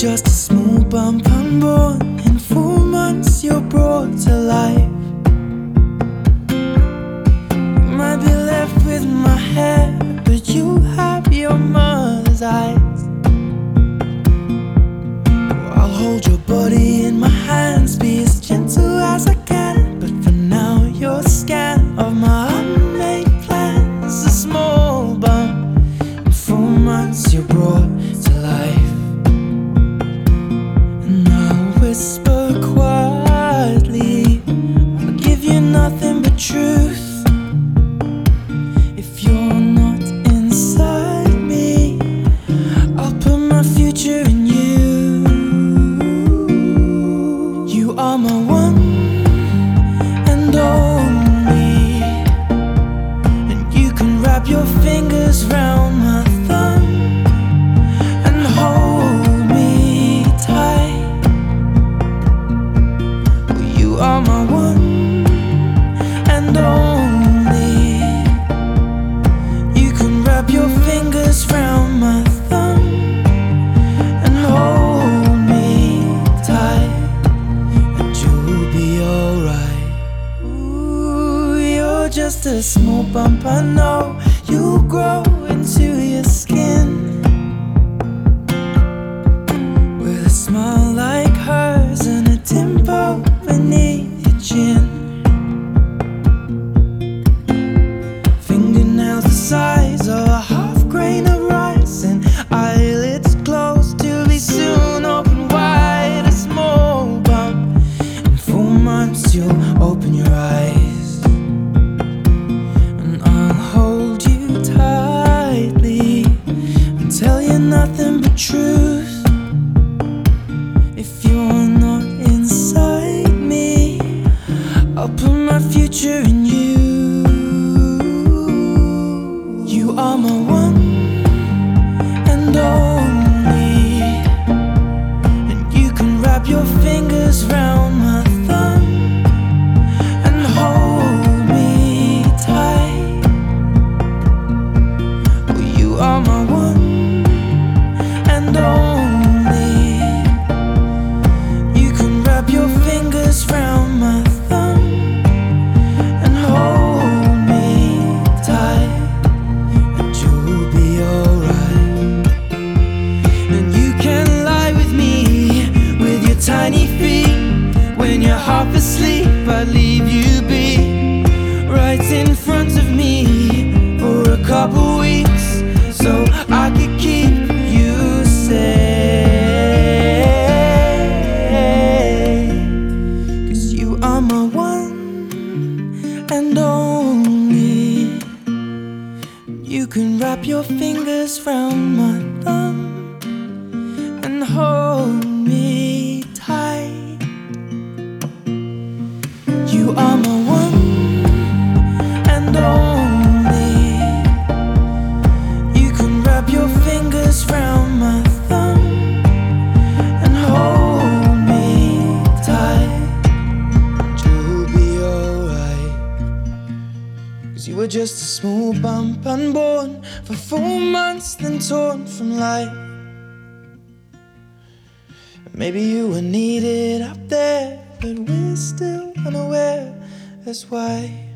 just a small bump unborn. In 4 months you're brought to life. You might be left with my hair, but you have your mother's eyes. I'll hold your body in my hands, be as gentle as I can. But for now you're scant of my unmade plans. A small bump, in 4 months you're brought to life. And I'll whisper quietly, I'll give you nothing but truth. If you're not inside me, I'll put my future in you. You are my one and only, and you can wrap your fingers round my thumb and hold me tight. You are my one and only, you can wrap your fingers round my thumb and hold me tight, and you'll be alright. Ooh, you're just a small bump, I know. You'll grow into your skin with a smile like hers and a dimple beneath your chin. Fingernails the size of a half grain of rice, and eyelids closed to be soon open wide. A small bump, in 4 months you'll open your eyes, and I'll hold you tightly and tell you nothing but truth. If you're not inside me, I'll put my future in you. You are my one and only, and you can wrap your fingers round my thumb and hold me tight. You are my one and only, you can wrap your fingers round my thumb and hold me tight, and you'll be alright. And you can lie with me with your tiny feet. When you're half asleep, I'd leave you be right in front of me for a couple weeks, so I could keep you safe. 'Cause you are my one and only, you can wrap your fingers round my thumb and hold me tight. You are my one and only, you can wrap your fingers round my thumb and hold me tight, and you'll be alright. 'Cause you were just a small bump unborn for 4 months, then torn from life. Maybe you were needed up there, but we're still unaware. That's why